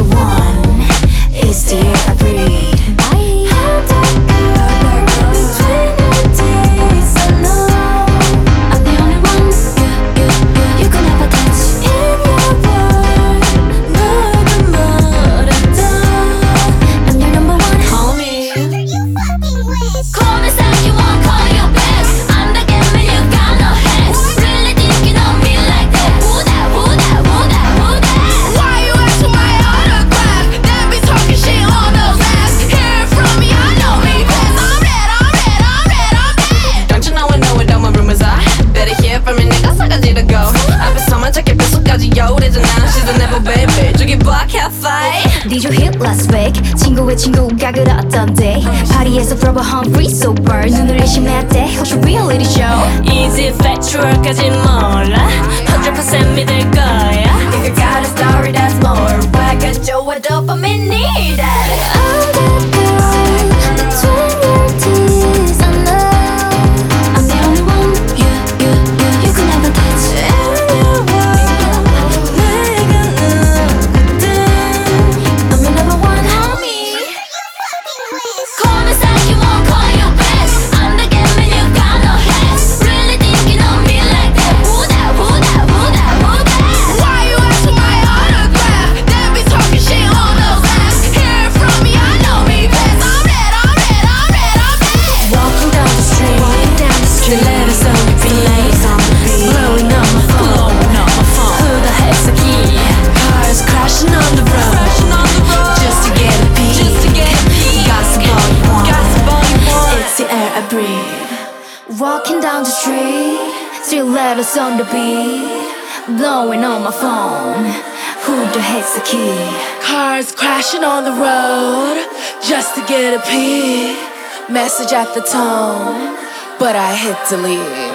one is the air I breathe. How dark between your teeth, I know I'm the only one you could never touch. In your world, 너를 멀었다. I'm your number one homie. Call me like you won't call you back. I'm the game and you got no hands. Really think you know me like that? Who that, who that, who that, who that? Why you ask for my autograph? Then be talking shit on those apps. Hear it from me, I know me best. I'm red, I'm red, I'm red, I'm red. Don't you know I know what all my rumors are? Better hear from me nigga 싸가지 to go. 앞에 서만 저기 뱃속까지 요래잖아. She's a never baby 저기 봐 cafe. Did you hit last week? 친구의 친구가 그랬던데 파리에서 rubber hungry so burn 눈을 의심했대 혹시 reality show? Easy factual까지 몰라 100% 믿을 거야. If you got a story that's more 와가줘 what dopamine need that. All that girl between your teeth, I know I'm the only one you could never touch. In your world, 내가 누구든 I'm your number one homie. Call me like you won't call you back. I'm the game and you got no hands. Really think you know me like that? Who that, who that, who that, who that? Why you ask for my autograph? Then be talking shit on those apps. Hear it from me, I know me best. I'm red, I'm red, I'm red, I'm red. Walking down the street, the letters on repeat, blowing on my phone. Who the heck's the key? Cars crashing on the road, just to get a peek. Gossip all you want, it's the air I breathe. Walking down the street, three letters on the beat, blowing on my phone. Who the heck's the key? Cars crashing on the road just to get a peek. Message at the tone, but I hit delete.